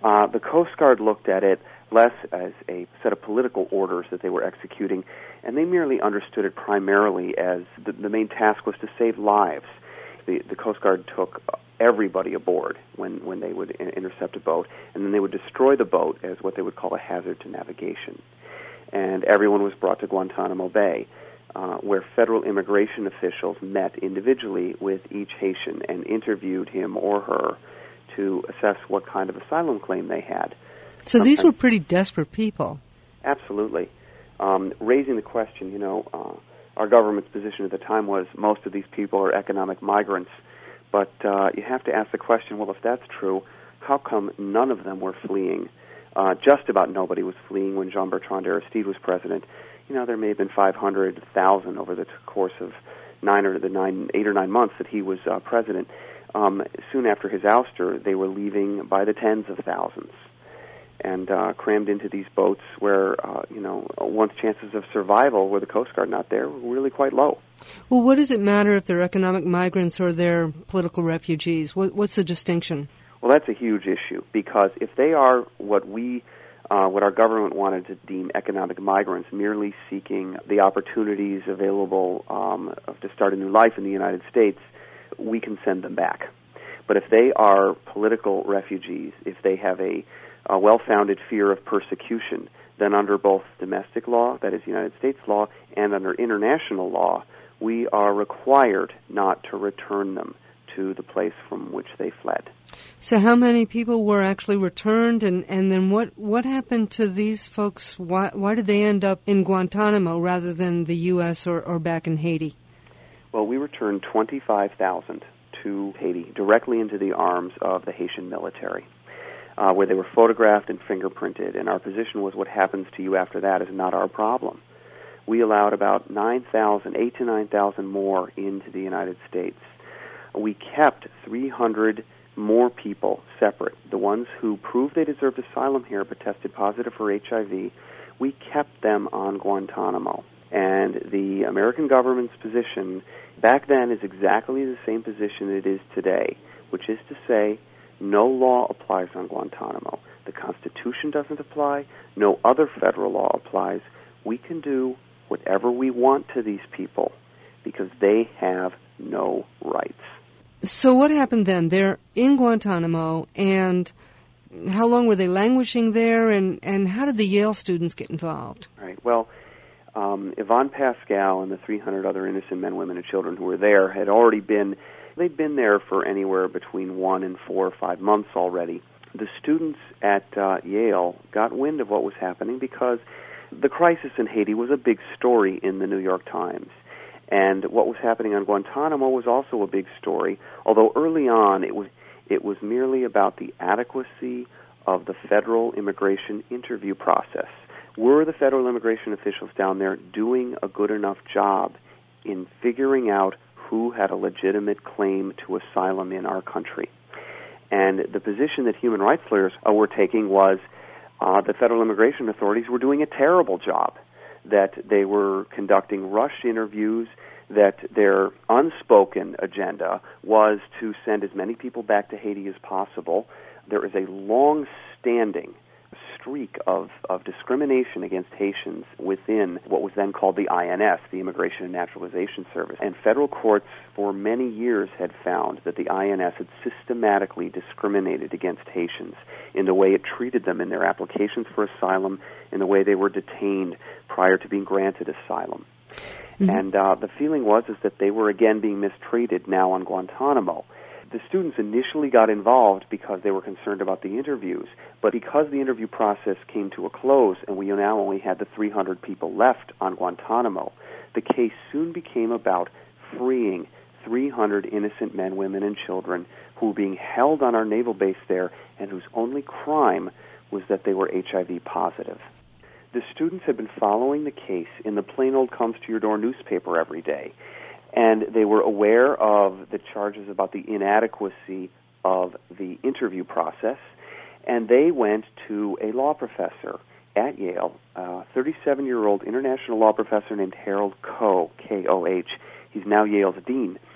S3: Uh, the Coast Guard looked at it less as a set of political orders that they were executing, and they merely understood it primarily as the, the main task was to save lives. The, the Coast Guard took everybody aboard when, when they would in- intercept a boat, and then they would destroy the boat as what they would call a hazard to navigation. And everyone was brought to Guantanamo Bay, uh, where federal immigration officials met individually with each Haitian and interviewed him or her to assess what kind of asylum claim they had.
S2: So these were pretty desperate people.
S3: Absolutely. Um, raising the question, you know, uh, our government's position at the time was most of these people are economic migrants. But uh, you have to ask the question, well, if that's true, how come none of them were fleeing? Uh, just about nobody was fleeing when Jean-Bertrand Aristide was president. You know, there may have been five hundred thousand over the course of nine or the nine, eight or nine months that he was uh, president. Um, soon after his ouster, they were leaving by the tens of thousands and uh, crammed into these boats where, uh, you know, one's chances of survival with the Coast Guard not there were really quite low.
S2: Well, what does it matter if they're economic migrants or they're political refugees? What, what's the distinction?
S3: Well, that's a huge issue, because if they are what we, uh, what our government wanted to deem economic migrants, merely seeking the opportunities available um, to start a new life in the United States, we can send them back. But if they are political refugees, if they have a, a well-founded fear of persecution, then under both domestic law, that is United States law, and under international law, we are required not to return them to the place from which they fled.
S2: So how many people were actually returned, and, and then what, what happened to these folks? Why, why did they end up in Guantanamo rather than the U S or, or back in Haiti?
S3: Well, we returned twenty-five thousand to Haiti, directly into the arms of the Haitian military, uh, where they were photographed and fingerprinted, and our position was what happens to you after that is not our problem. We allowed about nine thousand, eight to nine thousand more into the United States. We kept three hundred more people separate, the ones who proved they deserved asylum here but tested positive for H I V. We kept them on Guantanamo. And the American government's position back then is exactly the same position it is today, which is to say no law applies on Guantanamo. The Constitution doesn't apply. No other federal law applies. We can do whatever we want to these people because they have no rights.
S2: So what happened then? They're in Guantanamo, and how long were they languishing there, and, and how did the Yale students get involved?
S3: Right. Well, um, Yvonne Pascal and the three hundred other innocent men, women, and children who were there had already been, they'd been there for anywhere between one and four or five months already. The students at uh, Yale got wind of what was happening because the crisis in Haiti was a big story in the New York Times. And what was happening on Guantanamo was also a big story, although early on it was it was merely about the adequacy of the federal immigration interview process. Were the federal immigration officials down there doing a good enough job in figuring out who had a legitimate claim to asylum in our country? And the position that human rights lawyers uh, were taking was uh, the federal immigration authorities were doing a terrible job, that they were conducting rushed interviews, that their unspoken agenda was to send as many people back to Haiti as possible. There is a long-standing streak of, of discrimination against Haitians within what was then called the I N S, the Immigration and Naturalization Service. And federal courts for many years had found that the I N S had systematically discriminated against Haitians in the way it treated them in their applications for asylum, in the way they were detained prior to being granted asylum. Mm-hmm. And uh, the feeling was is that they were again being mistreated now on Guantanamo. The students initially got involved because they were concerned about the interviews, but because the interview process came to a close and we now only had the three hundred people left on Guantanamo, the case soon became about freeing three hundred innocent men, women, and children who were being held on our naval base there and whose only crime was that they were H I V positive. The students had been following the case in the plain old comes-to-your-door newspaper every day, and they were aware of the charges about the inadequacy of the interview process, and they went to a law professor at Yale, a thirty-seven-year-old international law professor named Harold Koh, K O H. He's now Yale's dean.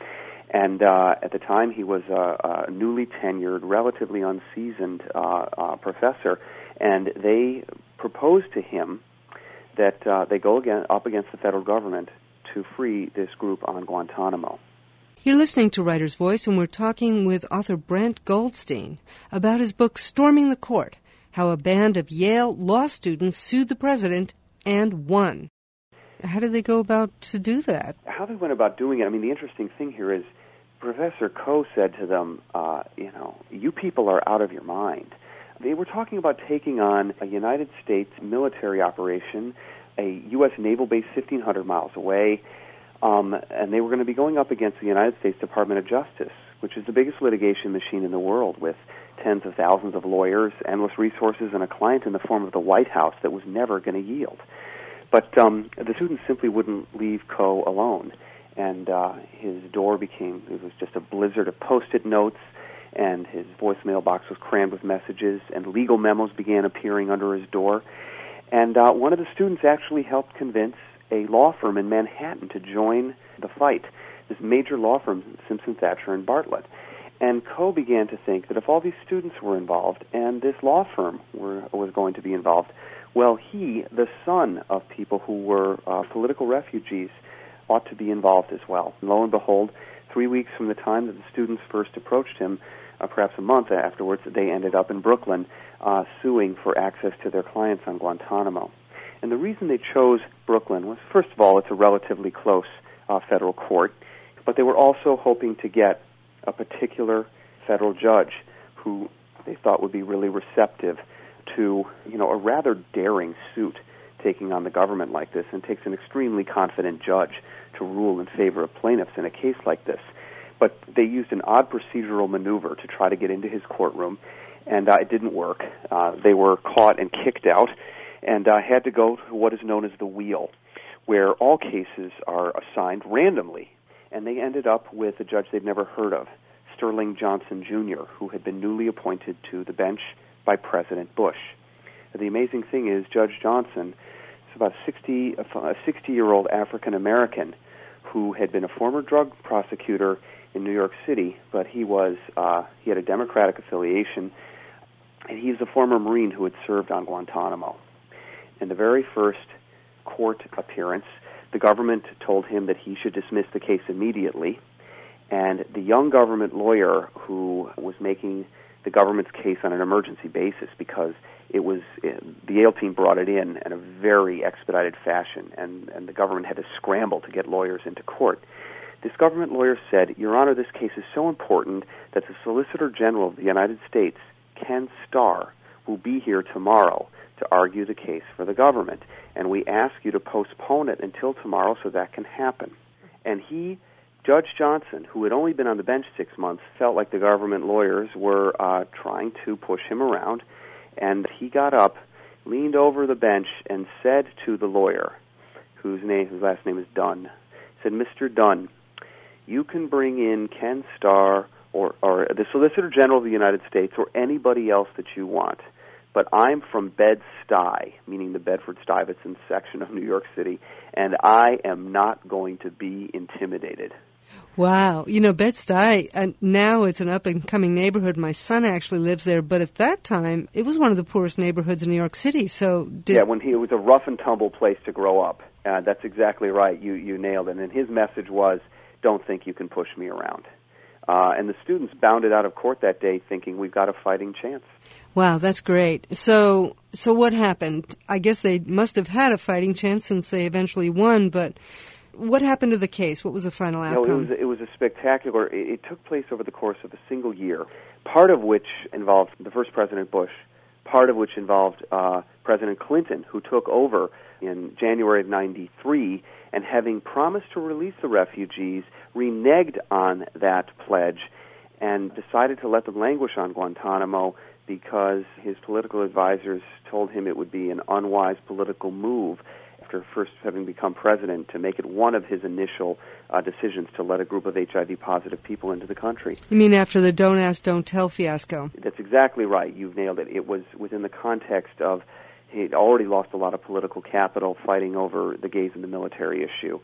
S3: And uh, at the time, he was a, a newly tenured, relatively unseasoned uh, uh, professor, and they proposed to him that uh, they go again, up against the federal government to free this group on Guantanamo.
S2: You're listening to Writer's Voice, and we're talking with author Brant Goldstein about his book, Storming the Court, How a Band of Yale Law Students Sued the President and Won. How did they go about to do that?
S3: How they went about doing it, I mean, the interesting thing here is Professor Coe said to them, uh, you know, you people are out of your mind. They were talking about taking on a United States military operation, a U S naval base fifteen hundred miles away, um, and they were going to be going up against the United States Department of Justice, which is the biggest litigation machine in the world, with tens of thousands of lawyers, endless resources, and a client in the form of the White House that was never going to yield. But um, the students simply wouldn't leave Coe alone, and uh, his door became, it was just a blizzard of Post-it notes, and his voicemail box was crammed with messages, and legal memos began appearing under his door. And uh, one of the students actually helped convince a law firm in Manhattan to join the fight, this major law firm, Simpson, Thacher, and Bartlett. And Coe began to think that if all these students were involved and this law firm were, was going to be involved, well, he, the son of people who were uh, political refugees, ought to be involved as well. And lo and behold, three weeks from the time that the students first approached him, uh, perhaps a month afterwards, they ended up in Brooklyn uh, suing for access to their clients on Guantanamo. And the reason they chose Brooklyn was, first of all, it's a relatively close uh, federal court, but they were also hoping to get a particular federal judge who they thought would be really receptive to, you know, a rather daring suit taking on the government like this, and takes an extremely confident judge to rule in favor of plaintiffs in a case like this. But they used an odd procedural maneuver to try to get into his courtroom, and uh, it didn't work. Uh, they were caught and kicked out, and uh, had to go to what is known as the wheel, where all cases are assigned randomly, and they ended up with a judge they'd never heard of, Sterling Johnson Junior, who had been newly appointed to the bench by President Bush. The amazing thing is, Judge Johnson is about sixty, a sixty-year-old African-American who had been a former drug prosecutor in New York City, but he was uh, he had a Democratic affiliation, and he's a former Marine who had served on Guantanamo. In the very first court appearance, the government told him that he should dismiss the case immediately, and the young government lawyer who was making the government's case on an emergency basis, because it was the Yale team brought it in in a very expedited fashion, and, and the government had to scramble to get lawyers into court. This government lawyer said, Your Honor, this case is so important that the Solicitor General of the United States, Ken Starr, will be here tomorrow to argue the case for the government, and we ask you to postpone it until tomorrow so that can happen. And he, Judge Johnson, who had only been on the bench six months, felt like the government lawyers were uh, trying to push him around, and he got up, leaned over the bench, and said to the lawyer, whose name, whose last name is Dunn, said, Mister Dunn, you can bring in Ken Starr or, or the Solicitor General of the United States or anybody else that you want, but I'm from Bed-Stuy, meaning the Bedford-Stuyvesant section of New York City, and I am not going to be intimidated.
S2: Wow. You know, Bed-Stuy, uh, now it's an up-and-coming neighborhood. My son actually lives there, but at that time, it was one of the poorest neighborhoods in New York City. So, did...
S3: Yeah, when he, it was a rough-and-tumble place to grow up. Uh, that's exactly right. You, you nailed it. And his message was, don't think you can push me around. Uh, and the students bounded out of court that day thinking, we've got a fighting chance.
S2: Wow, that's great. So so what happened? I guess they must have had a fighting chance since they eventually won, but what happened to the case? What was the final outcome?
S3: You know, it was, it was a spectacular, it, it took place over the course of a single year, part of which involved the first President Bush, part of which involved uh, President Clinton, who took over in January of ninety-three, and having promised to release the refugees, reneged on that pledge and decided to let them languish on Guantanamo because his political advisors told him it would be an unwise political move after first having become president to make it one of his initial uh, decisions to let a group of H I V-positive people into the country.
S2: You mean after the Don't Ask, Don't Tell fiasco?
S3: That's exactly right. You've nailed it. It was within the context of he'd already lost a lot of political capital fighting over the gays in the military issue.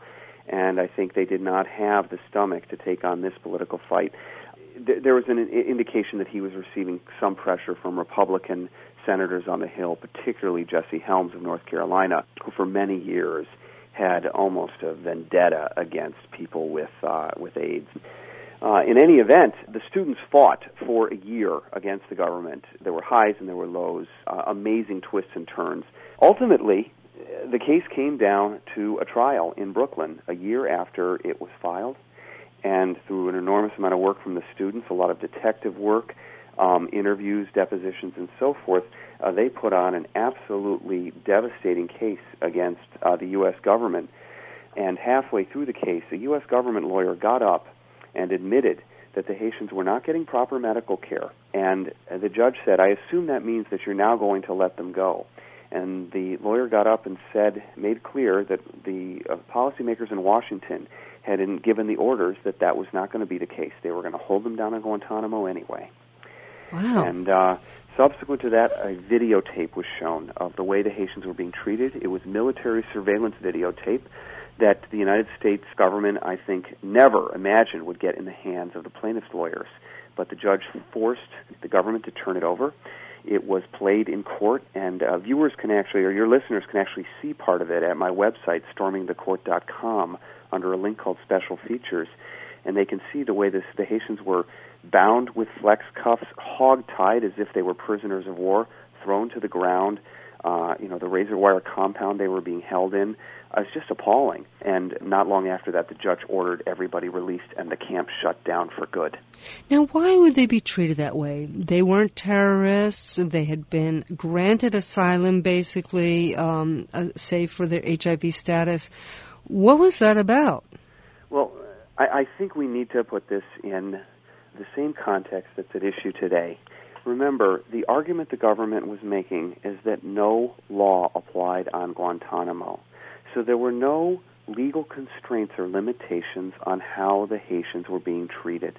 S3: and I think they did not have the stomach to take on this political fight. There was an indication that he was receiving some pressure from Republican senators on the Hill, particularly Jesse Helms of North Carolina, who for many years had almost a vendetta against people with uh, with AIDS. Uh, in any event, the students fought for a year against the government. There were highs and there were lows, uh, amazing twists and turns. Ultimately, the case came down to a trial in Brooklyn a year after it was filed, and through an enormous amount of work from the students, a lot of detective work, um, interviews, depositions, and so forth, uh, they put on an absolutely devastating case against uh, the U S government. And halfway through the case, a U S government lawyer got up and admitted that the Haitians were not getting proper medical care. And uh, the judge said, "I assume that means that you're now going to let them go." And the lawyer got up and said, made clear that the uh, policymakers in Washington had in, given the orders that that was not going to be the case. They were going to hold them down in Guantanamo anyway.
S2: Wow.
S3: And uh, subsequent to that, a videotape was shown of the way the Haitians were being treated. It was military surveillance videotape that the United States government, I think, never imagined would get in the hands of the plaintiff's lawyers. But the judge forced the government to turn it over. It was played in court, and uh, viewers can actually, or your listeners can actually see part of it at my website, storming the court dot com, under a link called Special Features, and they can see the way this, the Haitians were bound with flex cuffs, hog-tied as if they were prisoners of war, thrown to the ground. Uh, you know, the razor wire compound they were being held in. Uh, it's just appalling. And not long after that, the judge ordered everybody released and the camp shut down for good.
S2: Now, why would they be treated that way? They weren't terrorists. They had been granted asylum, basically, um, uh, save for their H I V status. What was that about?
S3: Well, I, I think we need to put this in the same context that's at issue today. Remember, the argument the government was making is that no law applied on Guantanamo. So there were no legal constraints or limitations on how the Haitians were being treated.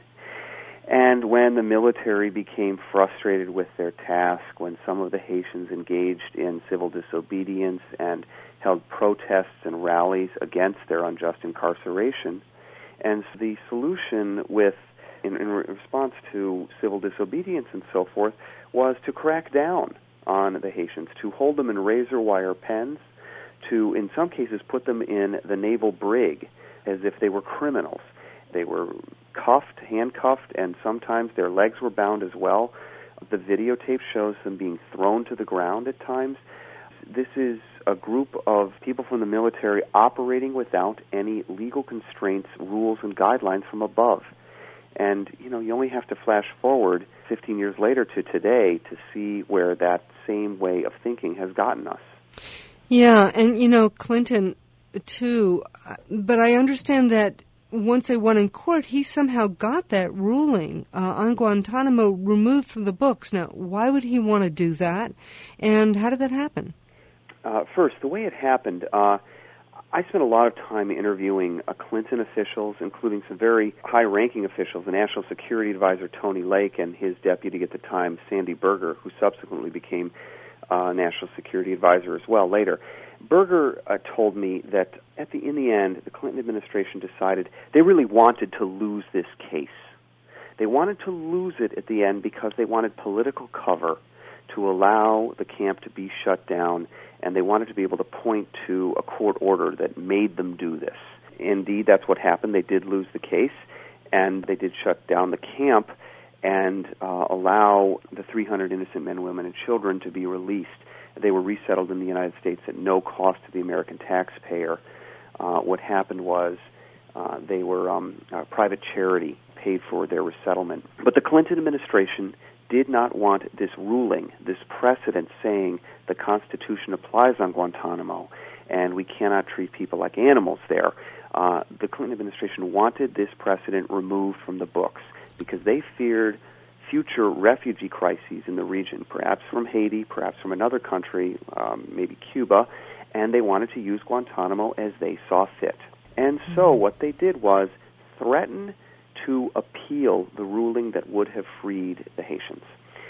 S3: And when the military became frustrated with their task, when some of the Haitians engaged in civil disobedience and held protests and rallies against their unjust incarceration, and so the solution with In, in response to civil disobedience and so forth, was to crack down on the Haitians, to hold them in razor wire pens, to, in some cases, put them in the naval brig as if they were criminals. They were cuffed, handcuffed, and sometimes their legs were bound as well. The videotape shows them being thrown to the ground at times. This is a group of people from the military operating without any legal constraints, rules, and guidelines from above. And, you know, you only have to flash forward fifteen years later to today to see where that same way of thinking has gotten us.
S2: Yeah, and, you know, Clinton, too, but I understand that once they won in court, he somehow got that ruling uh, on Guantanamo removed from the books. Now, why would he want to do that, and how did that happen?
S3: Uh, first, the way it happened, uh, I spent a lot of time interviewing uh, Clinton officials, including some very high-ranking officials, the National Security Advisor Tony Lake and his deputy at the time, Sandy Berger, who subsequently became uh, National Security Advisor as well later. Berger uh, told me that at the in the end, the Clinton administration decided they really wanted to lose this case. They wanted to lose it at the end because they wanted political cover to allow the camp to be shut down, and they wanted to be able to point to a court order that made them do this. Indeed, that's what happened. They did lose the case, and they did shut down the camp and uh, allow the three hundred innocent men, women, and children to be released. They were resettled in the United States at no cost to the American taxpayer. Uh, what happened was uh, they were um, a private charity paid for their resettlement. But the Clinton administration did not want this ruling, this precedent saying the Constitution applies on Guantanamo and we cannot treat people like animals there. Uh, the Clinton administration wanted this precedent removed from the books because they feared future refugee crises in the region, perhaps from Haiti, perhaps from another country, um, maybe Cuba, and they wanted to use Guantanamo as they saw fit. And so what they did was threaten to appeal the ruling that would have freed the Haitians.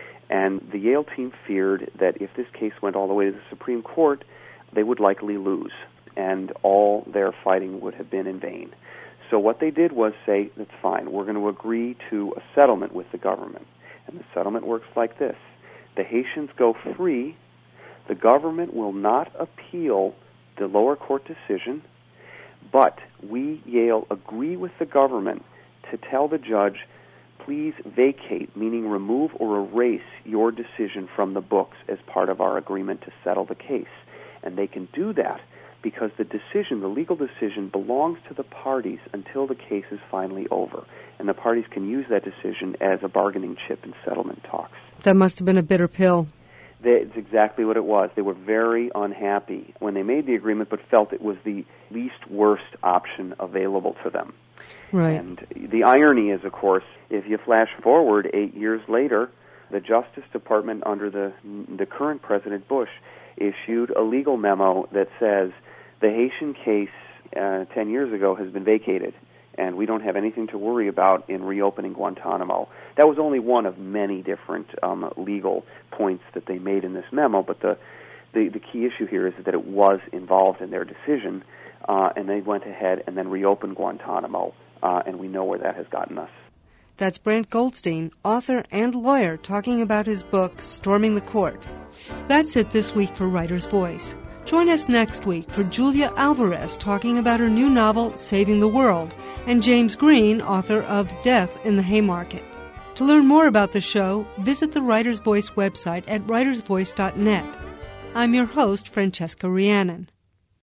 S3: And the Yale team feared that if this case went all the way to the Supreme Court, they would likely lose. and all their fighting would have been in vain. So what they did was say, that's fine, we're going to agree to a settlement with the government. And the settlement works like this. The Haitians go free. The government will not appeal the lower court decision, but we, Yale, agree with the government to tell the judge, please vacate, meaning remove or erase your decision from the books as part of our agreement to settle the case. And they can do that because the decision, the legal decision, belongs to the parties until the case is finally over. And the parties can use that decision as a bargaining chip in settlement talks.
S2: That must have been a bitter pill.
S3: That's exactly what it was. They were very unhappy when they made the agreement, but felt it was the least worst option available to them.
S2: Right.
S3: And the irony is, of course, if you flash forward eight years later, the Justice Department under the the current President Bush issued a legal memo that says the Haitian case uh, ten years ago has been vacated, and we don't have anything to worry about in reopening Guantanamo. That was only one of many different um, legal points that they made in this memo, but the, the, the key issue here is that it was involved in their decision, uh, and they went ahead and then reopened Guantanamo, uh, and we know where that has gotten us.
S2: That's Brant Goldstein, author and lawyer, talking about his book, Storming the Court. That's it this week for Writer's Voice. Join us next week for Julia Alvarez talking about her new novel, Saving the World, and James Green, author of Death in the Haymarket. To learn more about the show, visit the Writer's Voice website at writers voice dot net. I'm your host, Francesca Rhiannon.